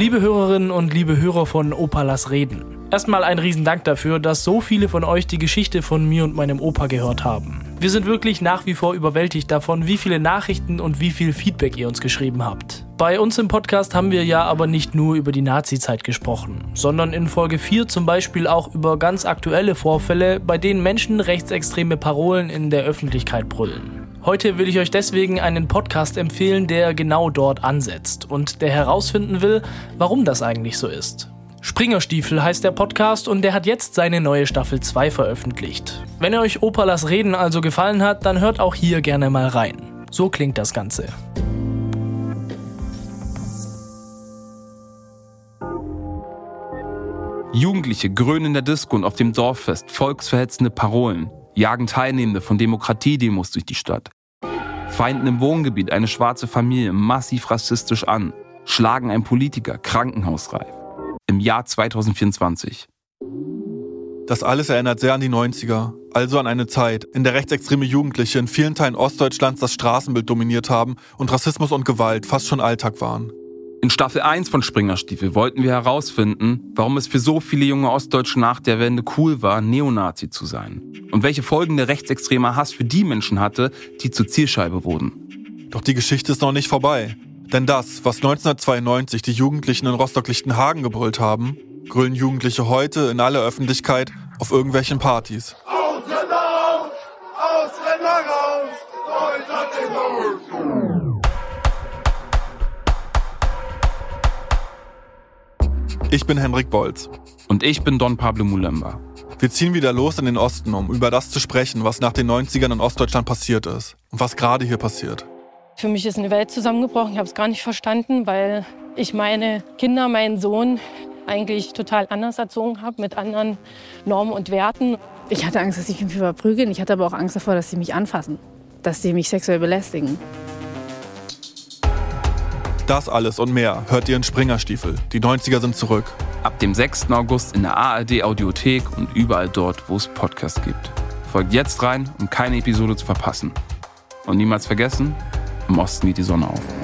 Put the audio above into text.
Liebe Hörerinnen und liebe Hörer von Opa lass reden. Erstmal ein Riesendank dafür, dass so viele von euch die Geschichte von mir und meinem Opa gehört haben. Wir sind wirklich nach wie vor überwältigt davon, wie viele Nachrichten und wie viel Feedback ihr uns geschrieben habt. Bei uns im Podcast haben wir ja aber nicht nur über die Nazi-Zeit gesprochen, sondern in Folge 4 zum Beispiel auch über ganz aktuelle Vorfälle, bei denen Menschen rechtsextreme Parolen in der Öffentlichkeit brüllen. Heute will ich euch deswegen einen Podcast empfehlen, der genau dort ansetzt und der herausfinden will, warum das eigentlich so ist. Springerstiefel heißt der Podcast und der hat jetzt seine neue Staffel 2 veröffentlicht. Wenn euch Opa lass reden also gefallen hat, dann hört auch hier gerne mal rein. So klingt das Ganze. Jugendliche grölen in der Disco und auf dem Dorffest volksverhetzende Parolen, jagen Teilnehmende von Demokratiedemos durch die Stadt, feinden im Wohngebiet eine schwarze Familie massiv rassistisch an, schlagen einen Politiker krankenhausreif. Im Jahr 2024. Das alles erinnert sehr an die 90er, also an eine Zeit, in der rechtsextreme Jugendliche in vielen Teilen Ostdeutschlands das Straßenbild dominiert haben und Rassismus und Gewalt fast schon Alltag waren. In Staffel 1 von Springerstiefel wollten wir herausfinden, warum es für so viele junge Ostdeutsche nach der Wende cool war, Neonazi zu sein. Und welche Folgen der rechtsextreme Hass für die Menschen hatte, die zur Zielscheibe wurden. Doch die Geschichte ist noch nicht vorbei. Denn das, was 1992 die Jugendlichen in Rostock-Lichtenhagen gebrüllt haben, grüllen Jugendliche heute in aller Öffentlichkeit auf irgendwelchen Partys. Ausländer raus! Ausländer raus! Deutschland ist Ich bin Henrik Bolz. Und ich bin Don Pablo Mulemba. Wir ziehen wieder los in den Osten, um über das zu sprechen, was nach den 90ern in Ostdeutschland passiert ist und was gerade hier passiert. Für mich ist eine Welt zusammengebrochen. Ich habe es gar nicht verstanden, weil ich meine Kinder, meinen Sohn eigentlich total anders erzogen habe, mit anderen Normen und Werten. Ich hatte Angst, dass sie mich verprügeln. Ich hatte aber auch Angst davor, dass sie mich anfassen, dass sie mich sexuell belästigen. Das alles und mehr hört ihr in Springerstiefel. Die 90er sind zurück. Ab dem 6. August in der ARD-Audiothek und überall dort, wo es Podcasts gibt. Folgt jetzt rein, um keine Episode zu verpassen. Und niemals vergessen, im Osten geht die Sonne auf.